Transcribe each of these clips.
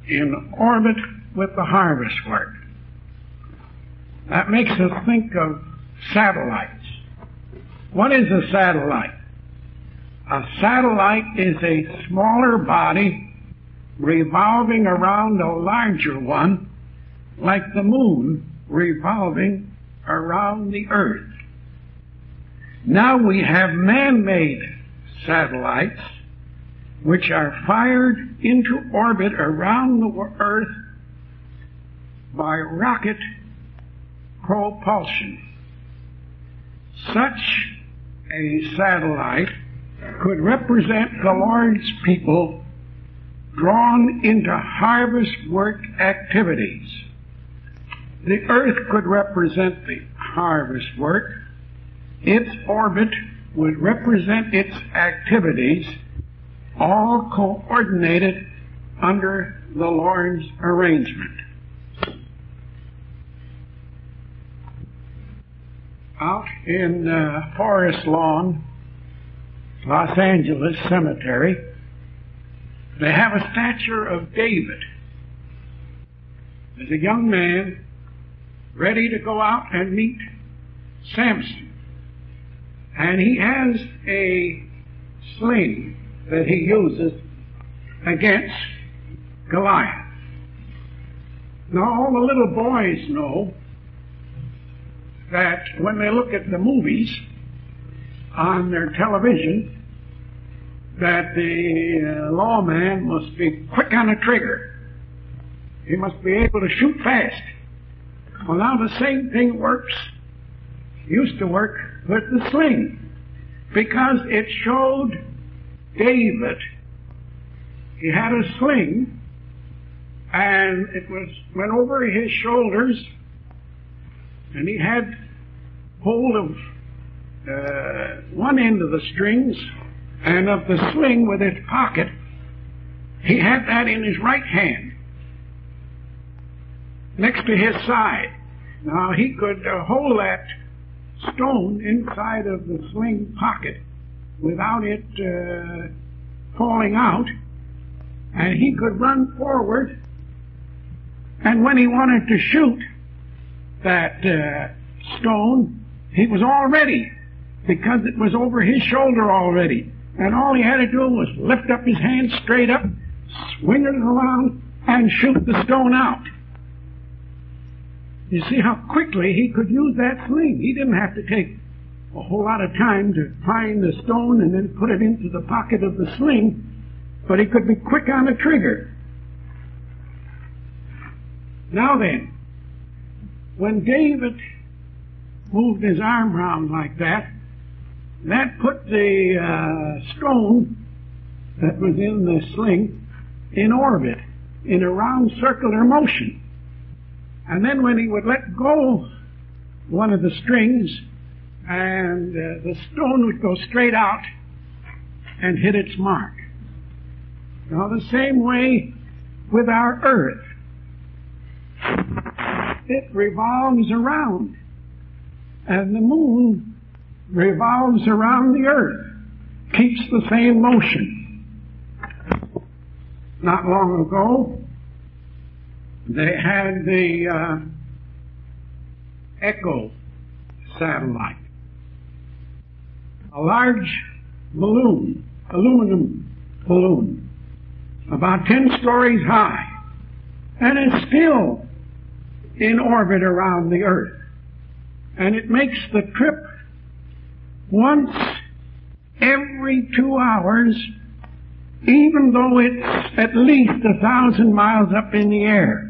in orbit with the harvest work. That makes us think of satellites. What is a satellite? A satellite is a smaller body revolving around a larger one, like the moon revolving around the earth. Now we have man-made satellites which are fired into orbit around the earth by rocket propulsion. Such a satellite could represent the Lord's people drawn into harvest work activities. The earth could represent the harvest work. Its orbit would represent its activities, all coordinated under the Lord's arrangement. Out in Forest Lawn, Los Angeles Cemetery, they have a statue of David. There's a young man ready to go out and meet Samson. And he has a sling that he uses against Goliath. Now all the little boys know that when they look at the movies on their television, that the lawman must be quick on the trigger. He must be able to shoot fast. Well, now the same thing used to work with the sling, because it showed David. He had a sling, and it went over his shoulders, and he had hold of one end of the strings and of the sling with its pocket. He had that in his right hand, next to his side. Now he could hold that stone inside of the sling pocket without it falling out, and he could run forward, and when he wanted to shoot that stone, he was all ready, because it was over his shoulder already, and all he had to do was lift up his hand straight up, swing it around, and shoot the stone out. You see how quickly he could use that sling. He didn't have to take a whole lot of time to find the stone and then put it into the pocket of the sling, but he could be quick on the trigger. Now then, when David moved his arm round like that, that put the stone that was in the sling in orbit, in a round circular motion. And then when he would let go one of the strings, and the stone would go straight out and hit its mark. Now the same way with our earth. It revolves around, and the moon revolves around the earth, keeps the same motion. Not long ago, they had the Echo satellite, a large balloon, aluminum balloon, about 10 stories high, and it's still in orbit around the earth. And it makes the trip once every 2 hours, even though it's at least 1,000 miles up in the air.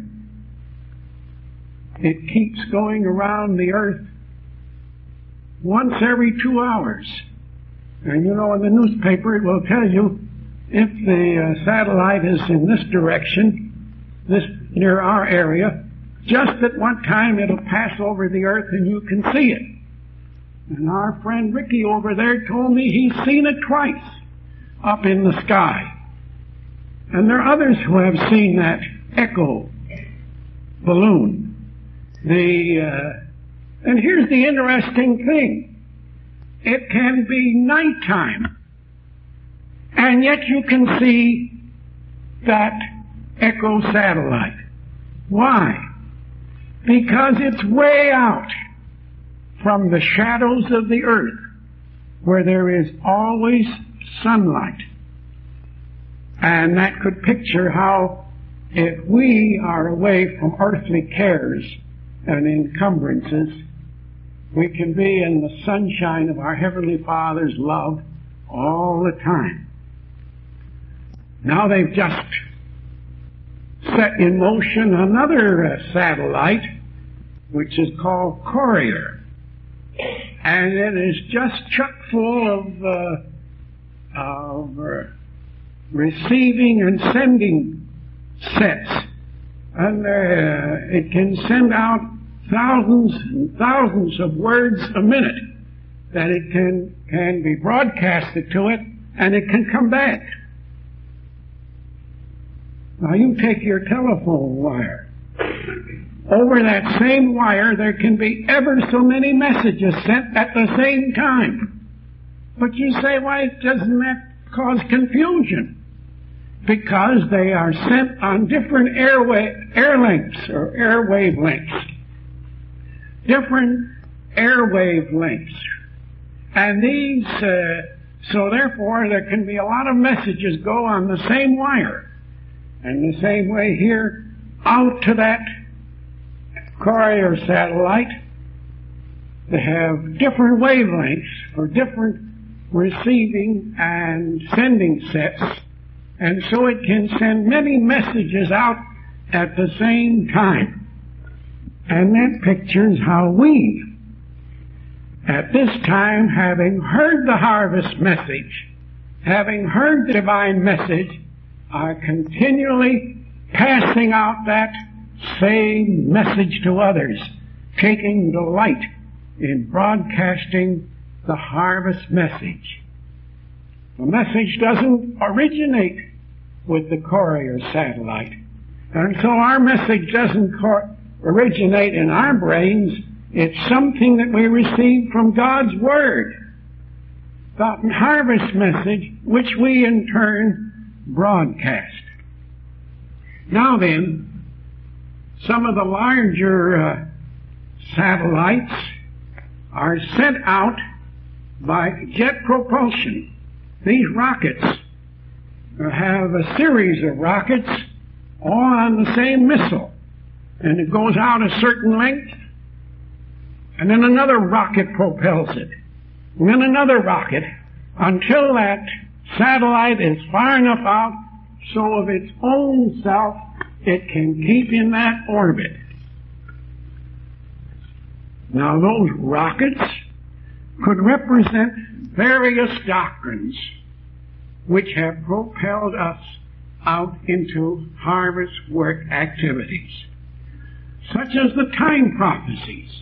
It keeps going around the earth once every 2 hours. And you know, in the newspaper it will tell you if the satellite is in this direction, this near our area, just at one time it'll pass over the earth and you can see it. And our friend Ricky over there told me he's seen it twice up in the sky. And there are others who have seen that Echo balloon. And here's the interesting thing. It can be nighttime, and yet you can see that Echo satellite. Why? Because it's way out from the shadows of the earth, where there is always sunlight. And that could picture how, if we are away from earthly cares and encumbrances, we can be in the sunshine of our Heavenly Father's love all the time. Now they've just set in motion another satellite, which is called Courier. And it is just chock full of receiving and sending sets. And it can send out thousands and thousands of words a minute that it can be broadcasted to it, and it can come back. Now you take your telephone wire. Over that same wire there can be ever so many messages sent at the same time. But you say, why doesn't that cause confusion? Because they are sent on different air lengths or airwave lengths. Different airwave lengths. And these, so therefore there can be a lot of messages go on the same wire. And the same way here, out to that Courier satellite, they have different wavelengths for different receiving and sending sets, and so it can send many messages out at the same time. And that pictures how we, at this time, having heard the harvest message, having heard the divine message, are continually passing out that same message to others, taking delight in broadcasting the harvest message. The message doesn't originate with the Courier satellite, and so our message doesn't originate in our brains. It's something that we receive from God's Word, the harvest message, which we in turn broadcast. Now then, some of the larger satellites are sent out by jet propulsion. These rockets have a series of rockets all on the same missile, and it goes out a certain length, and then another rocket propels it, and then another rocket, until that satellite is far enough out so of its own self it can keep in that orbit. Now those rockets could represent various doctrines which have propelled us out into harvest work activities, such as the time prophecies.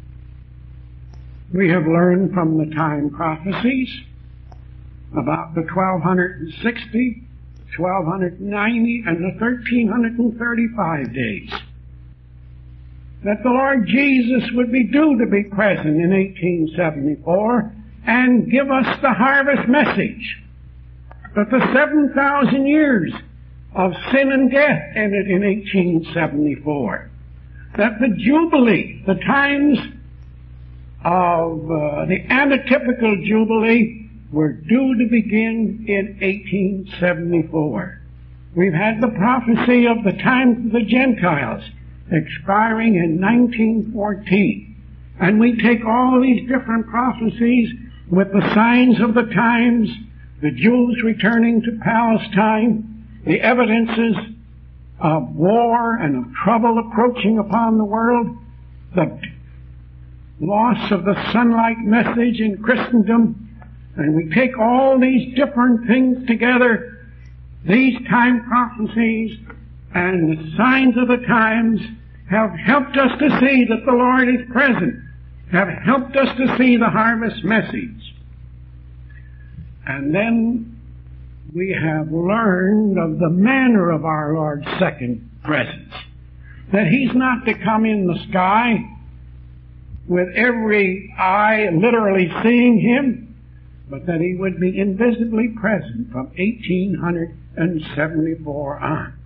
We have learned from the time prophecies about the 1260, 1290, and the 1335 days, that the Lord Jesus would be due to be present in 1874 and give us the harvest message, that the 7,000 years of sin and death ended in 1874, that the Jubilee, the times of the antitypical Jubilee, were due to begin in 1874. We've had the prophecy of the times of the Gentiles expiring in 1914. And we take all these different prophecies with the signs of the times, the Jews returning to Palestine, the evidences of war and of trouble approaching upon the world, the loss of the sunlight message in Christendom, and we take all these different things together, these time prophecies and the signs of the times have helped us to see that the Lord is present, have helped us to see the harvest message. And then we have learned of the manner of our Lord's second presence, that He's not to come in the sky with every eye literally seeing Him, but that He would be invisibly present from 1874 on.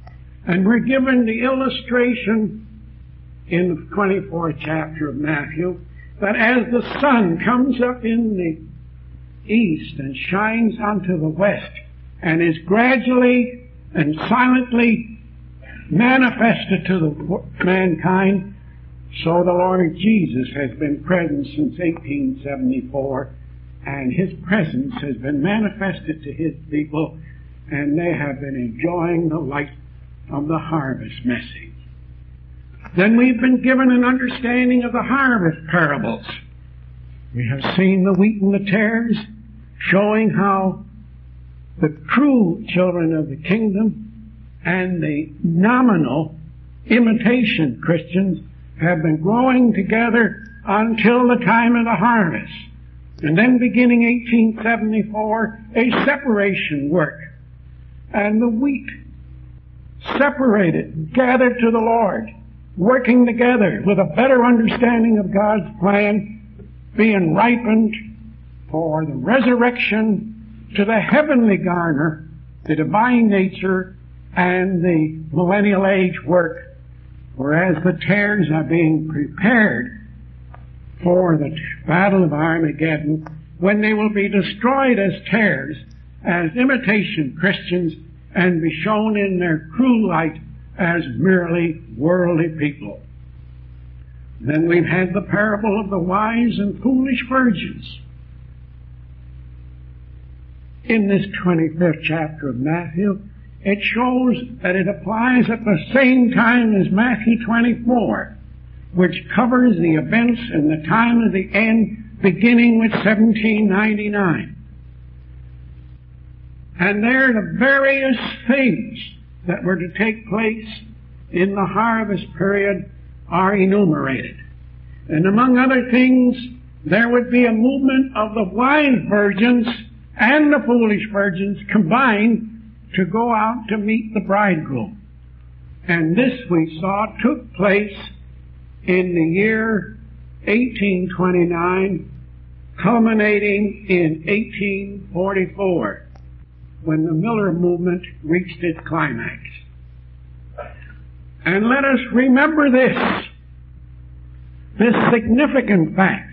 And we're given the illustration in the 24th chapter of Matthew that as the sun comes up in the east and shines onto the west and is gradually and silently manifested to the mankind, so the Lord Jesus has been present since 1874, and His presence has been manifested to His people, and they have been enjoying the light of the harvest message. Then we've been given an understanding of the harvest parables. We have seen the wheat and the tares, showing how the true children of the kingdom and the nominal imitation Christians have been growing together until the time of the harvest. And then beginning 1874, a separation work. And the wheat separated, gathered to the Lord, working together with a better understanding of God's plan, being ripened for the resurrection to the heavenly garner, the divine nature, and the millennial age work, whereas the tares are being prepared for the battle of Armageddon, when they will be destroyed as tares, as imitation Christians, and be shown in their true light as merely worldly people. Then we've had the parable of the wise and foolish virgins. In this 25th chapter of Matthew, it shows that it applies at the same time as Matthew 24, which covers the events in the time of the end, beginning with 1799. And there the various things that were to take place in the harvest period are enumerated. And among other things, there would be a movement of the wise virgins and the foolish virgins combined to go out to meet the bridegroom. And this, we saw, took place in the year 1829, culminating in 1844, when the Miller movement reached its climax. And let us remember this significant fact,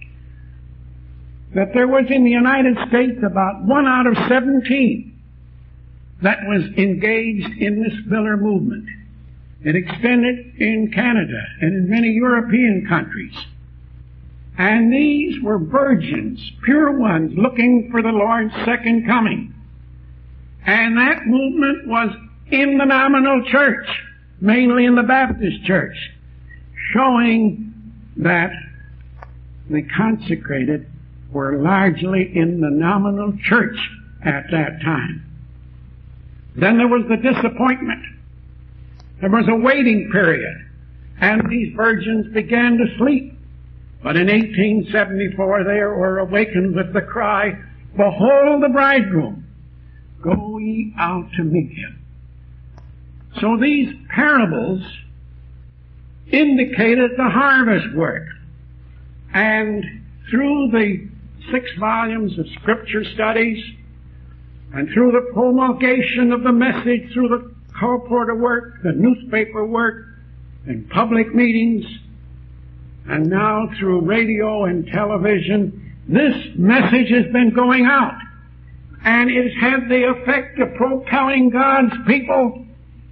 that there was in the United States about 1 out of 17 that was engaged in this Miller movement. It extended in Canada and in many European countries. And these were virgins, pure ones, looking for the Lord's second coming. And that movement was in the nominal church, mainly in the Baptist church, showing that the consecrated were largely in the nominal church at that time. Then there was the disappointment. There was a waiting period, and these virgins began to sleep. But in 1874 they were awakened with the cry, "Behold the bridegroom, go ye out to meet him." So these parables indicated the harvest work. And through the 6 volumes of scripture studies, and through the promulgation of the message, through the colporteur work, the newspaper work, and public meetings, and now through radio and television, this message has been going out. And it has had the effect of propelling God's people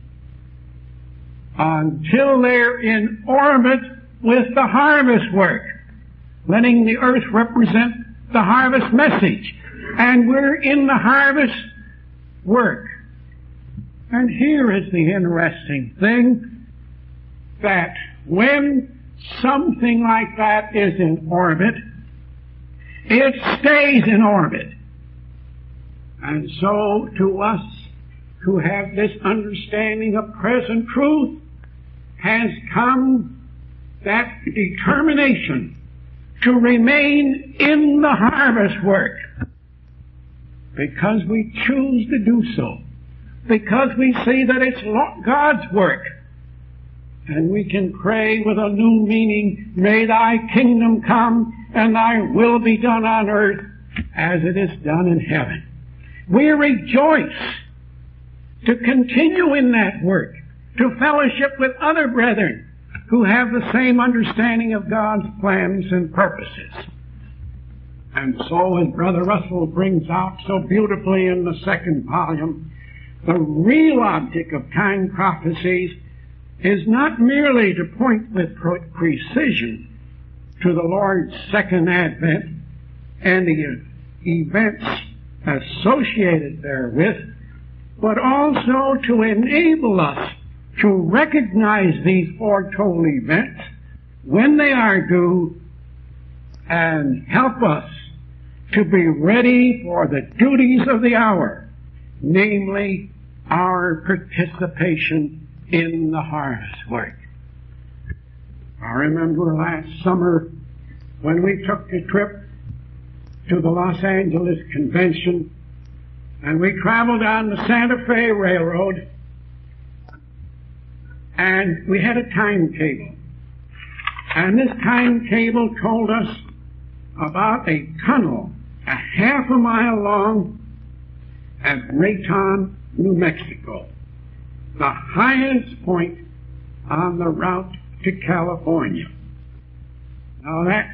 until they're in orbit with the harvest work, letting the earth represent the harvest message. And we're in the harvest work. And here is the interesting thing, that when something like that is in orbit, it stays in orbit. And so to us who have this understanding of present truth has come that determination to remain in the harvest work, because we choose to do so, because we see that it's God's work. And we can pray with a new meaning, "May thy kingdom come and thy will be done on earth as it is done in heaven." We rejoice to continue in that work to fellowship with other brethren who have the same understanding of God's plans and purposes. And so, as Brother Russell brings out so beautifully in the second volume, the real object of time prophecies is not merely to point with precision to the Lord's second advent and the events associated therewith, but also to enable us to recognize these foretold events when they are due and help us to be ready for the duties of the hour, namely our participation in the harvest work. I remember last summer when we took a trip to the Los Angeles Convention and we traveled on the Santa Fe Railroad, and we had a timetable. And this timetable told us about a tunnel a half a mile long at Raton, New Mexico, the highest point on the route to California. Now that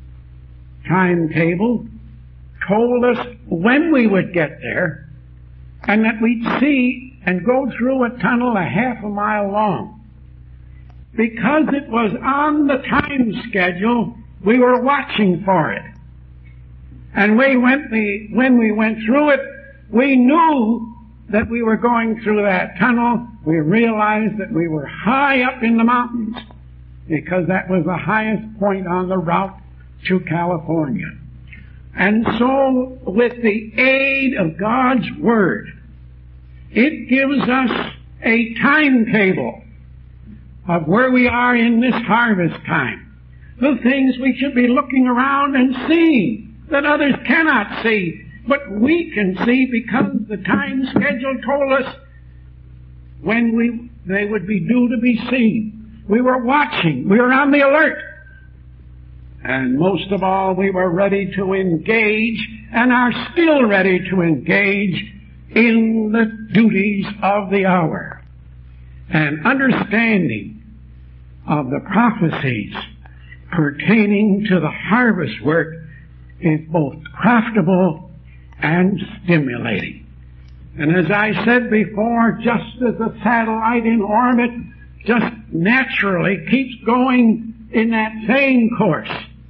timetable told us when we would get there and that we'd see and go through a tunnel a half a mile long. Because it was on the time schedule, we were watching for it. And when we went through it, we knew that we were going through that tunnel. We realized that we were high up in the mountains because that was the highest point on the route to California. And so, with the aid of God's Word, it gives us a timetable of where we are in this harvest time. The things we should be looking around and seeing that others cannot see, but we can see because the time schedule told us when they would be due to be seen. We were watching. We were on the alert. And most of all, we were ready to engage and are still ready to engage in the duties of the hour. And understanding of the prophecies pertaining to the harvest work is both profitable and stimulating. And as I said before, just as a satellite in orbit just naturally keeps going in that same course,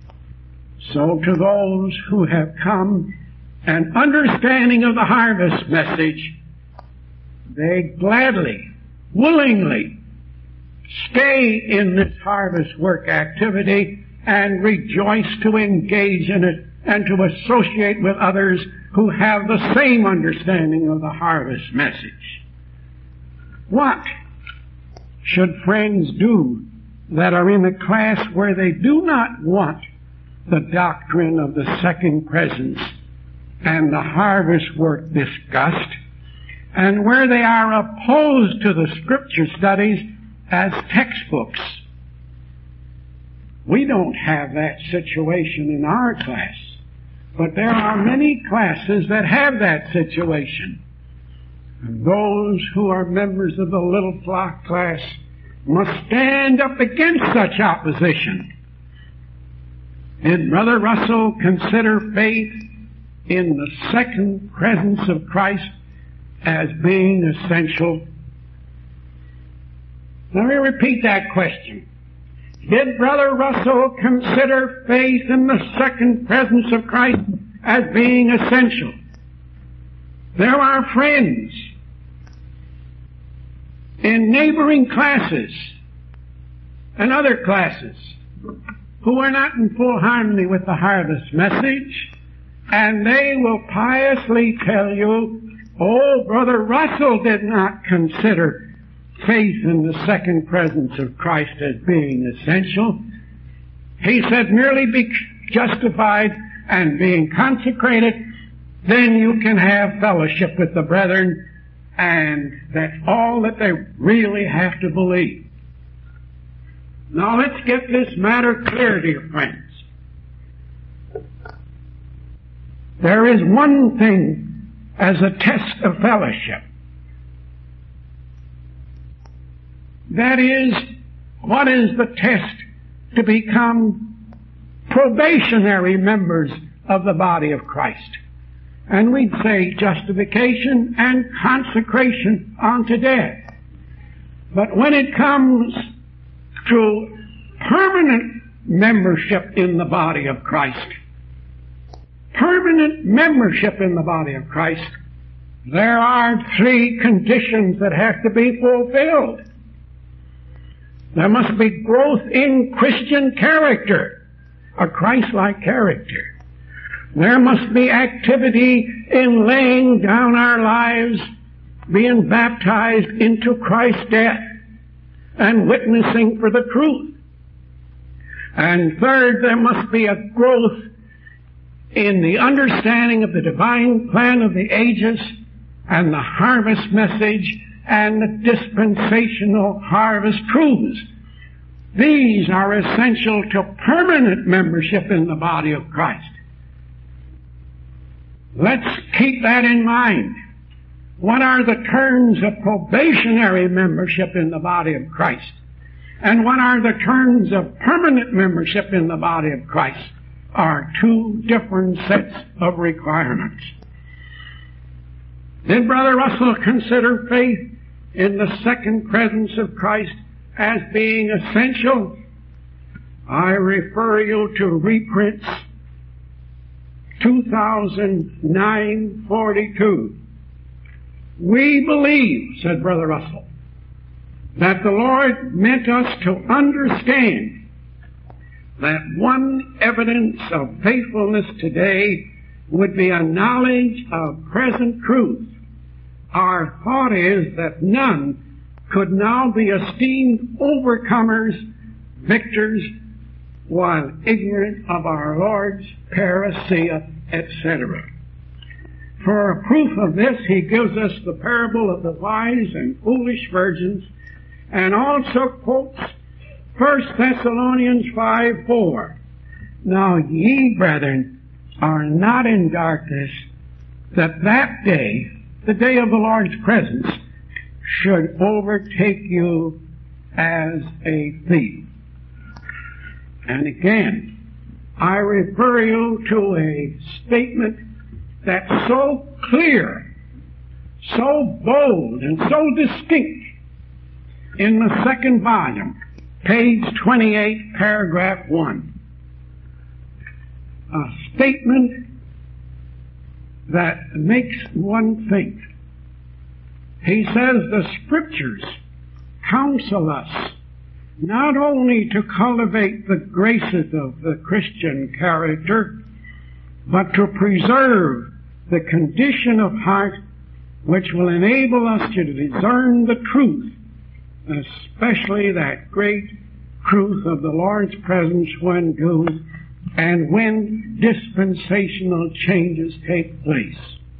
so to those who have come and understanding of the harvest message, they gladly, willingly stay in this harvest work activity and rejoice to engage in it and to associate with others who have the same understanding of the harvest message. What should friends do that are in a class where they do not want the doctrine of the second presence and the harvest work discussed, and where they are opposed to the scripture studies as textbooks? We don't have that situation in our class, but there are many classes that have that situation. And those who are members of the Little Flock class must stand up against such opposition. Did Brother Russell consider faith in the second presence of Christ as being essential? Let me repeat that question. Did Brother Russell consider faith in the second presence of Christ as being essential? There are friends in neighboring classes and other classes who are not in full harmony with the harvest message, and they will piously tell you, oh, Brother Russell did not consider faith in the second presence of Christ as being essential. He said merely be justified and being consecrated, then you can have fellowship with the brethren, and that's all that they really have to believe. Now let's get this matter clear, dear friends. There is one thing as a test of fellowship. That is, what is the test to become probationary members of the body of Christ? And we'd say justification and consecration unto death. But when it comes to permanent membership in the body of Christ, permanent membership in the body of Christ, there are three conditions that have to be fulfilled. There must be growth in Christian character, a Christ-like character. There must be activity in laying down our lives, being baptized into Christ's death, and witnessing for the truth. And third, there must be a growth in the understanding of the divine plan of the ages and the harvest message and the dispensational harvest truths. These are essential to permanent membership in the body of Christ. Let's keep that in mind. What are the terms of probationary membership in the body of Christ? And what are the terms of permanent membership in the body of Christ? Are two different sets of requirements. Did Brother Russell consider faith in the second presence of Christ as being essential? I refer you to reprints 2009-42. We believe, said Brother Russell, that the Lord meant us to understand that one evidence of faithfulness today would be a knowledge of present truth. Our thought is that none could now be esteemed overcomers, victors, while ignorant of our Lord's parousia, etc. For a proof of this, he gives us the parable of the wise and foolish virgins, and also quotes 1 Thessalonians 5:4. Now ye, brethren, are not in darkness, that that day, the day of the Lord's presence, should overtake you as a thief. And again, I refer you to a statement that's so clear, so bold, and so distinct in the second volume, page 28, paragraph 1. A statement that makes one think. He says the Scriptures counsel us not only to cultivate the graces of the Christian character, but to preserve the condition of heart which will enable us to discern the truth, especially that great truth of the Lord's presence when due and when dispensational changes take place.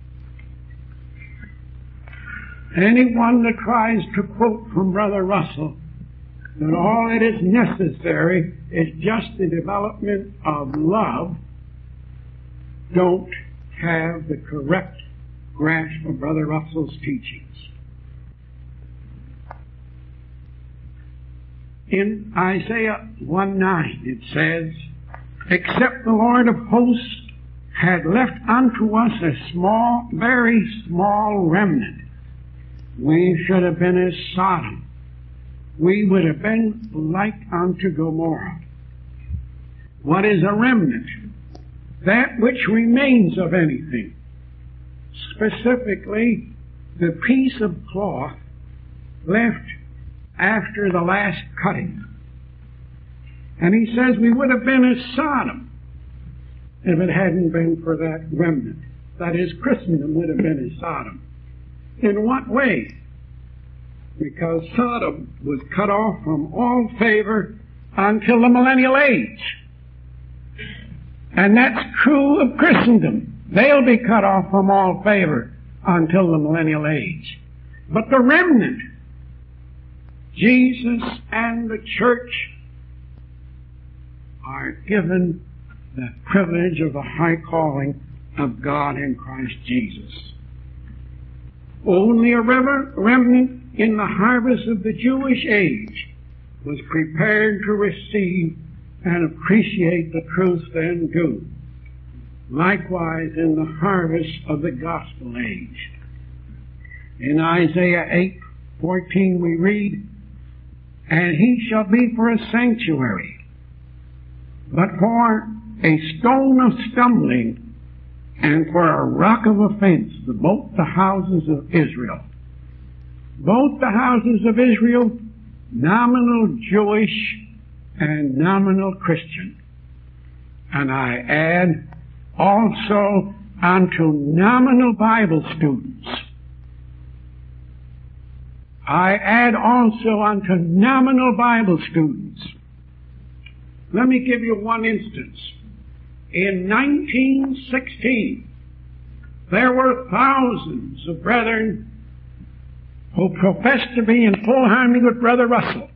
Anyone that tries to quote from Brother Russell that all that is necessary is just the development of love don't have the correct grasp of Brother Russell's teachings. In Isaiah 1:9 it says, except the Lord of hosts had left unto us a small, very small remnant, we should have been as Sodom. We would have been like unto Gomorrah. What is a remnant? That which remains of anything. Specifically, the piece of cloth left after the last cutting. And he says we would have been as Sodom if it hadn't been for that remnant. That is, Christendom would have been as Sodom. In what way? Because Sodom was cut off from all favor until the millennial age. And that's true of Christendom. They'll be cut off from all favor until the millennial age. But the remnant, Jesus and the church, are given the privilege of the high calling of God in Christ Jesus. Only a remnant in the harvest of the Jewish age was prepared to receive and appreciate the truth then do. Likewise in the harvest of the gospel age. In Isaiah 8:14 we read, "And he shall be for a sanctuary, but for a stone of stumbling, and for a rock of offense to both the houses of Israel." Both the houses of Israel, nominal Jewish and nominal Christian. And I add also unto nominal Bible students. I add also unto nominal Bible students. Let me give you one instance. In 1916, there were thousands of brethren who professed to be in full harmony with Brother Russell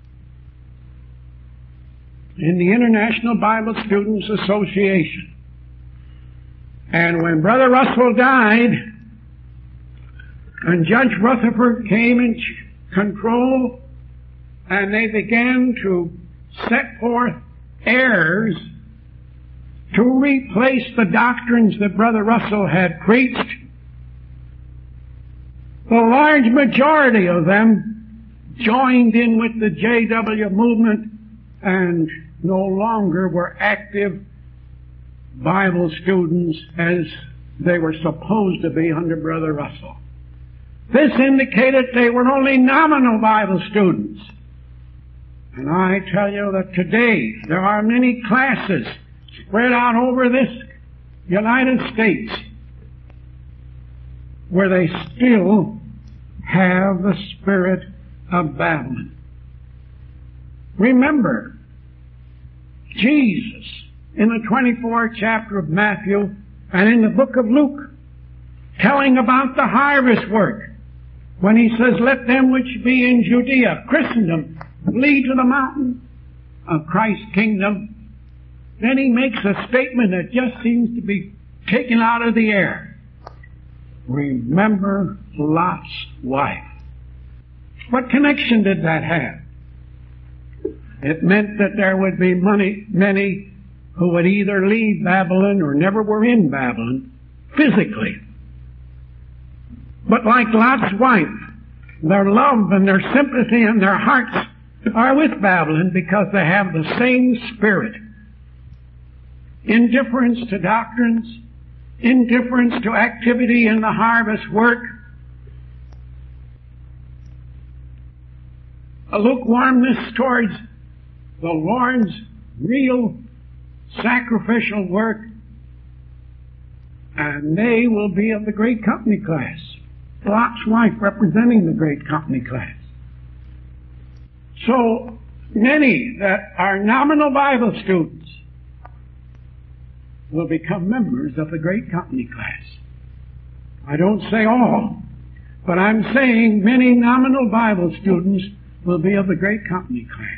in the International Bible Students Association. And when Brother Russell died, and Judge Rutherford came in control, and they began to set forth heirs to replace the doctrines that Brother Russell had preached, the large majority of them joined in with the J.W. movement and no longer were active Bible students as they were supposed to be under Brother Russell. This indicated they were only nominal Bible students. And I tell you that today there are many classes spread out over this United States where they still have the spirit of Babylon. Remember, Jesus, in the 24th chapter of Matthew and in the book of Luke, telling about the harvest work, when he says, "Let them which be in Judea," Christendom, "flee to the mountain of Christ's kingdom," then he makes a statement that just seems to be taken out of the air. Remember Lot's wife. What connection did that have? It meant that there would be many who would either leave Babylon or never were in Babylon physically. But like Lot's wife, their love and their sympathy and their hearts are with Babylon because they have the same spirit. Indifference to doctrines, indifference to activity in the harvest work, a lukewarmness towards the Lord's real sacrificial work, and they will be of the great company class. Lot's wife representing the great company class. So many that are nominal Bible students will become members of the great company class. I don't say all, but I'm saying many nominal Bible students will be of the great company class.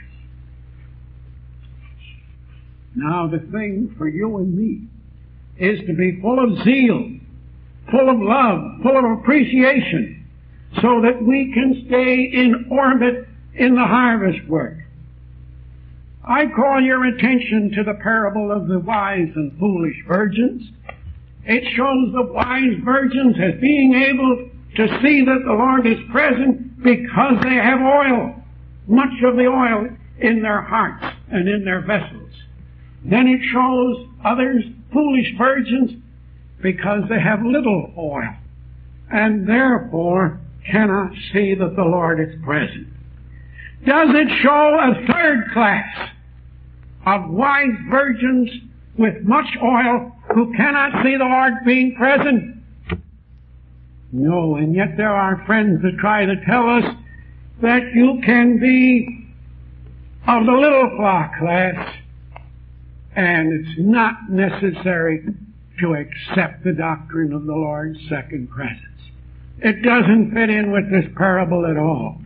Now the thing for you and me is to be full of zeal, full of love, full of appreciation, so that we can stay in orbit in the harvest work. I call your attention to the parable of the wise and foolish virgins. It shows the wise virgins as being able to see that the Lord is present because they have oil, much of the oil in their hearts and in their vessels. Then it shows others, foolish virgins, because they have little oil and therefore cannot see that the Lord is present. Does it show a third class of wise virgins with much oil who cannot see the Lord being present? No, and yet there are friends that try to tell us that you can be of the little flock class and it's not necessary to accept the doctrine of the Lord's second presence. It doesn't fit in with this parable at all.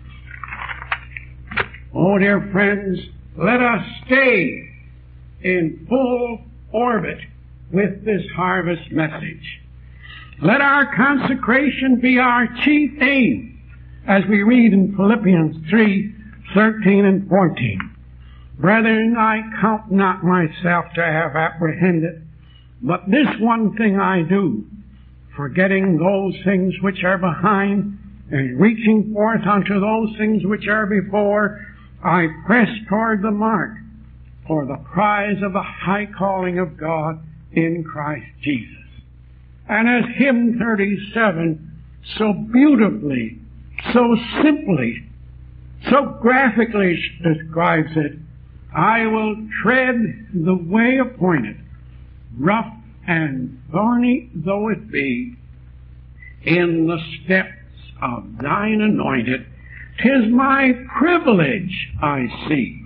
Oh, dear friends, let us stay in full orbit with this harvest message. Let our consecration be our chief aim, as we read in Philippians 3:13 and 14. Brethren, I count not myself to have apprehended, but this one thing I do, forgetting those things which are behind, and reaching forth unto those things which are before, I press toward the mark for the prize of the high calling of God in Christ Jesus. And as hymn 37 so beautifully, so simply, so graphically describes it, I will tread the way appointed, rough and thorny though it be, in the steps of thine anointed. 'Tis my privilege I see.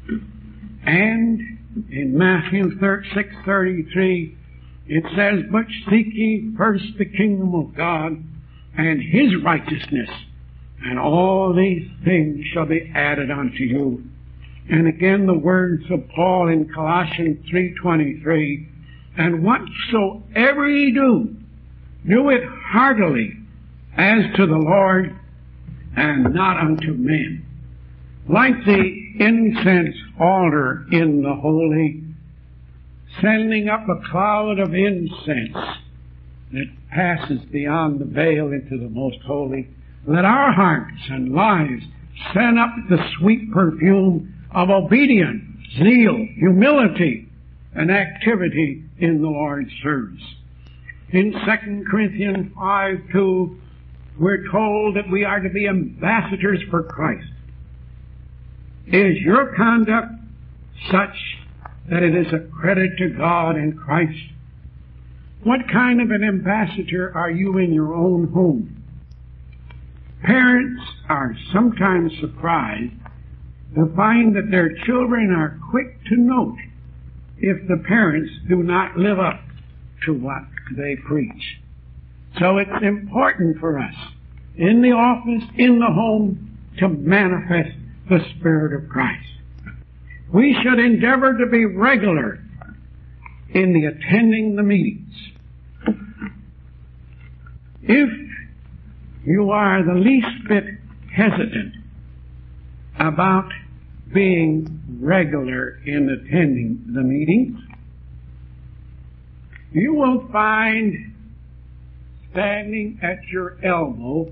And in Matthew 6:33, it says, but seek ye first the kingdom of God and his righteousness, and all these things shall be added unto you. And again the words of Paul in Colossians 3:23, and whatsoever ye do, do it heartily as to the Lord and not unto men. Like the incense altar in the holy, sending up a cloud of incense that passes beyond the veil into the most holy, let our hearts and lives send up the sweet perfume of obedience, zeal, humility, and activity in the Lord's service. In 2 Corinthians 5:2, we're told that we are to be ambassadors for Christ. Is your conduct such that it is a credit to God and Christ? What kind of an ambassador are you in your own home? Parents are sometimes surprised to find that their children are quick to note if the parents do not live up to what they preach. So it's important for us, in the office, in the home, to manifest the Spirit of Christ. We should endeavor to be regular in the attending the meetings. If you are the least bit hesitant about being regular in attending the meetings, you will find standing at your elbow,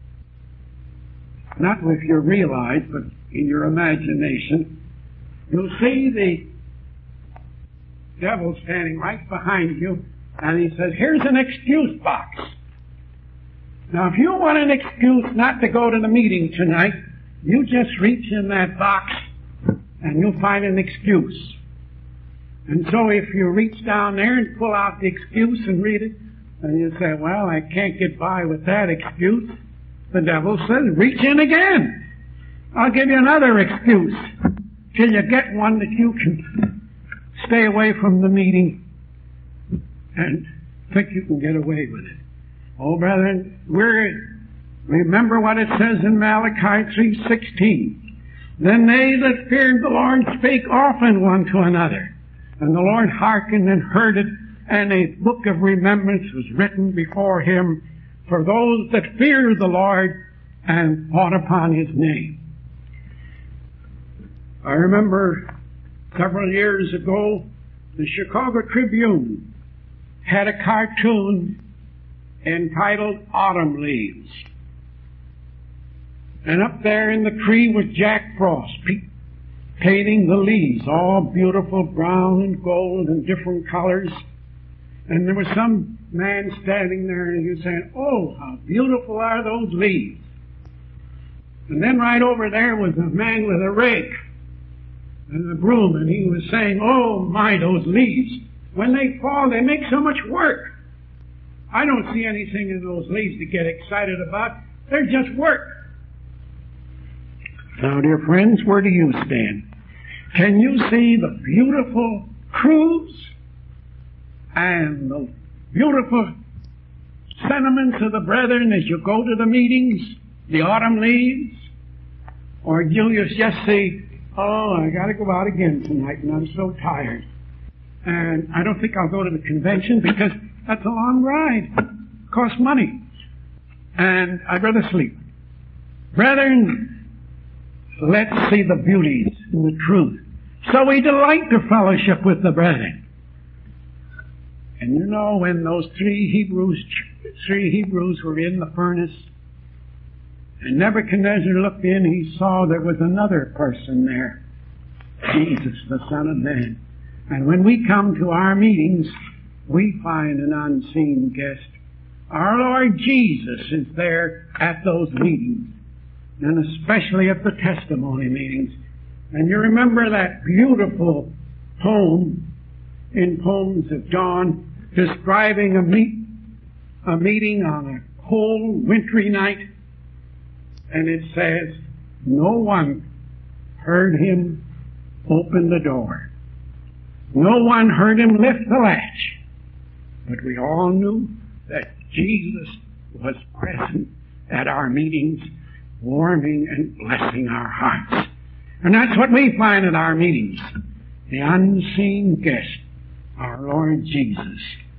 not with your real eyes, but in your imagination, you'll see the devil standing right behind you, and he says, here's an excuse box. Now, if you want an excuse not to go to the meeting tonight, you just reach in that box, and you'll find an excuse. And so if you reach down there and pull out the excuse and read it, and you say, well, I can't get by with that excuse, the devil says, reach in again. I'll give you another excuse till you get one that you can stay away from the meeting and think you can get away with it. Oh, brethren, remember what it says in Malachi 3:16. Then they that feared the Lord spake often one to another, and the Lord hearkened and heard it, and a book of remembrance was written before him for those that fear the Lord and thought upon his name. I remember several years ago, the Chicago Tribune had a cartoon entitled Autumn Leaves. And up there in the tree was Jack Frost painting the leaves, all beautiful brown and gold and different colors. And there was some man standing there and he was saying, oh, how beautiful are those leaves. And then right over there was a man with a rake and a broom, and he was saying, oh my, those leaves, when they fall, they make so much work. I don't see anything in those leaves to get excited about. They're just work. Now, dear friends, where do you stand? Can you see the beautiful truths and the beautiful sentiments of the brethren as you go to the meetings, the autumn leaves? Or do you just say, oh, I got to go out again tonight and I'm so tired, and I don't think I'll go to the convention because that's a long ride. It costs money. And I'd rather sleep. Brethren, let's see the beauties and the truth. So we delight to fellowship with the brethren. And you know, when those three Hebrews were in the furnace, and Nebuchadnezzar looked in, he saw there was another person there, Jesus, the Son of Man. And when we come to our meetings, we find an unseen guest. Our Lord Jesus is there at those meetings, and especially at the testimony meetings. And you remember that beautiful poem in Poems of Dawn describing a meeting on a cold, wintry night. And it says, no one heard him open the door. No one heard him lift the latch. But we all knew that Jesus was present at our meetings, warming and blessing our hearts. And that's what we find at our meetings. The unseen guest, our Lord Jesus.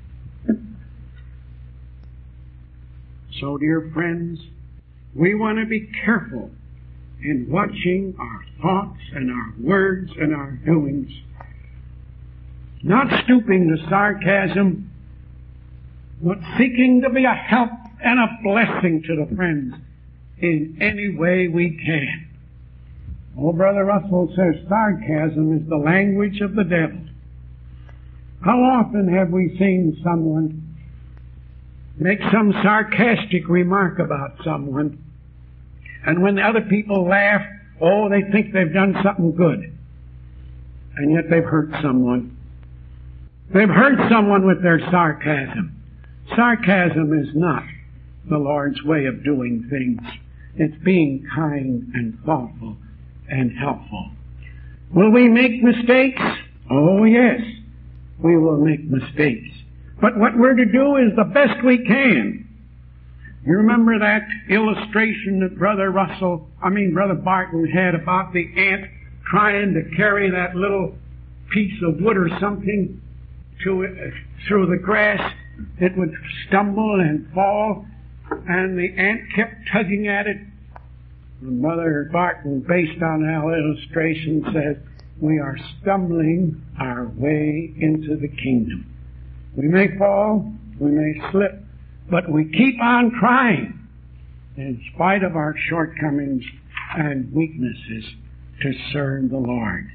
So, dear friends, we want to be careful in watching our thoughts and our words and our doings, not stooping to sarcasm, but seeking to be a help and a blessing to the friends in any way we can. Oh, Brother Russell says sarcasm is the language of the devil. How often have we seen someone make some sarcastic remark about someone, and when the other people laugh, oh, they think they've done something good, and yet they've hurt someone. They've hurt someone with their sarcasm. Sarcasm is not the Lord's way of doing things. It's being kind and thoughtful and helpful. Will we make mistakes? Oh, yes, we will make mistakes. But what we're to do is the best we can. You remember that illustration that Brother Barton had about the ant trying to carry that little piece of wood or something through the grass. It would stumble and fall, and the ant kept tugging at it. And Brother Barton, based on our illustration, says, we are stumbling our way into the kingdom. We may fall, we may slip, but we keep on trying, in spite of our shortcomings and weaknesses, to serve the Lord.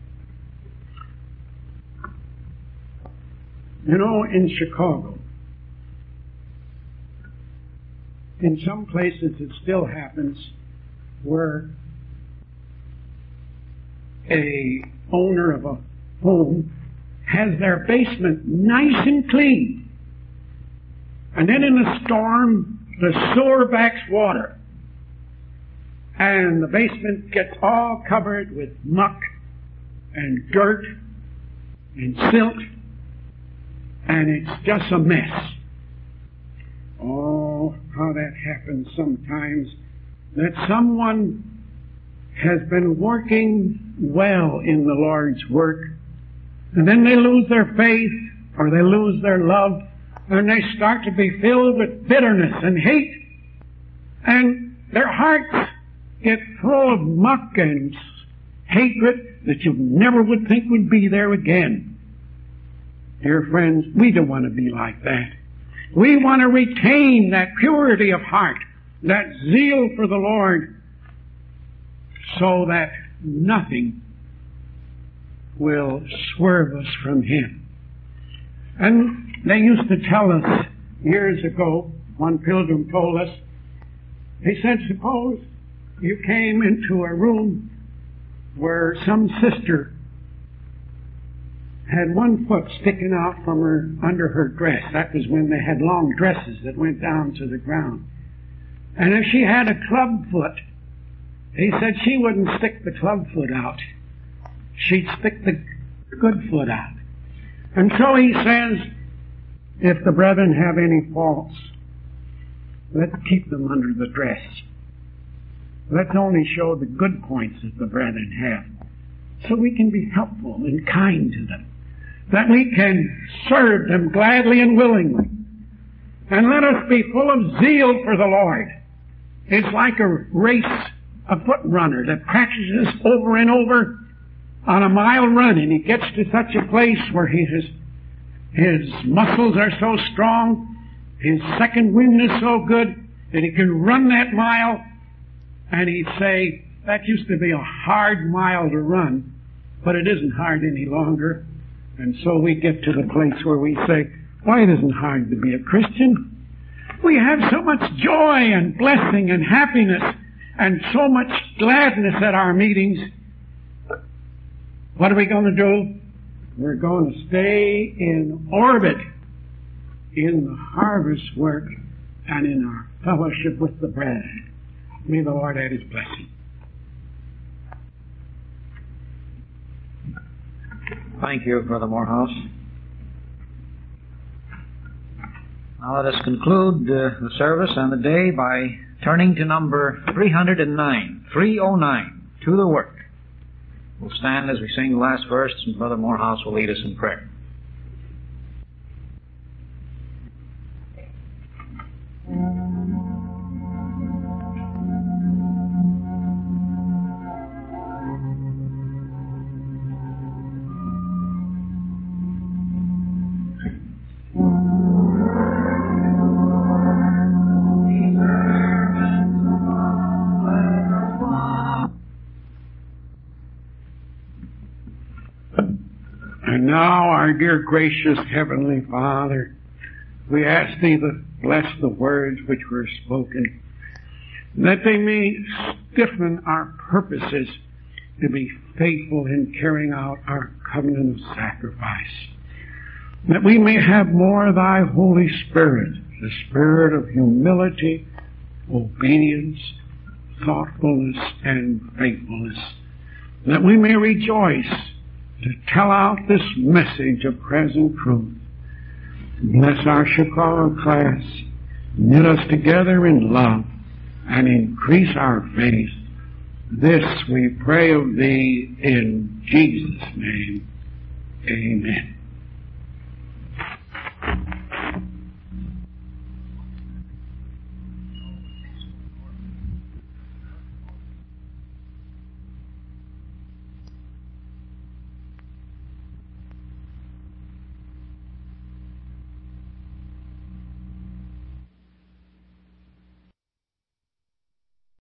You know, in Chicago, in some places it still happens where a owner of a home has their basement nice and clean. And then in a storm, the sewer backs water. And the basement gets all covered with muck and dirt and silt. And it's just a mess. Oh, how that happens sometimes. That someone has been working well in the Lord's work, and then they lose their faith, or they lose their love, and they start to be filled with bitterness and hate, and their hearts get full of muck and hatred that you never would think would be there again. Dear friends, we don't want to be like that. We want to retain that purity of heart, that zeal for the Lord, so that nothing will swerve us from Him. And they used to tell us years ago, one pilgrim told us, he said, suppose you came into a room where some sister had one foot sticking out from her under her dress. That was when they had long dresses that went down to the ground. And if she had a club foot, he said she wouldn't stick the club foot out. She'd stick the good foot out. And so he says, if the brethren have any faults, let's keep them under the dress. Let's only show the good points that the brethren have, so we can be helpful and kind to them, that we can serve them gladly and willingly. And let us be full of zeal for the Lord. is like a race, a foot runner that practices over and over on a mile run, and he gets to such a place where his muscles are so strong, his second wind is so good that he can run that mile, and he'd say, that used to be a hard mile to run, but it isn't hard any longer. And so we get to the place where we say, why, it isn't hard to be a Christian. We have so much joy and blessing and happiness and so much gladness at our meetings. What are we going to do? We're going to stay in orbit in the harvest work and in our fellowship with the brethren. May the Lord add His blessing. Thank you, Brother Morehouse. Now let us conclude the service and the day by turning to number 309, 309, to the work. We'll stand as we sing the last verse, and Brother Morehouse will lead us in prayer. And now, our dear gracious Heavenly Father, we ask Thee to bless the words which were spoken, that they may stiffen our purposes to be faithful in carrying out our covenant of sacrifice, that we may have more of Thy Holy Spirit, the spirit of humility, obedience, thoughtfulness, and faithfulness, that we may rejoice to tell out this message of present truth. Bless our Chicago class, knit us together in love, and increase our faith. This we pray of Thee in Jesus' name. Amen.